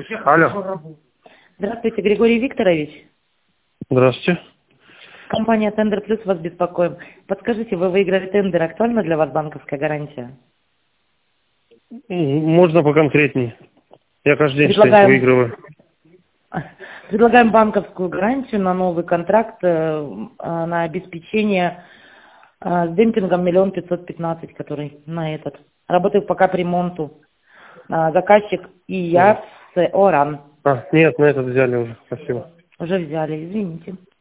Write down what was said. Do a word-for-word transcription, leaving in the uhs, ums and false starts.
Алло. Здравствуйте, Григорий Викторович. Здравствуйте. Компания Тендер Плюс вас беспокоим. Подскажите, вы выиграли тендер, актуальна для вас банковская гарантия? М, Можно поконкретней? Я каждый день что-нибудь Предлагаем, выигрываю. предлагаем банковскую гарантию на новый контракт э, э, на обеспечение э, с демпингом миллион пятьсот пятнадцать, который на этот. Работаю пока по ремонту. А, заказчик и я Мгм. с Оран. А, нет, на этот взяли уже. Спасибо. Уже взяли, извините.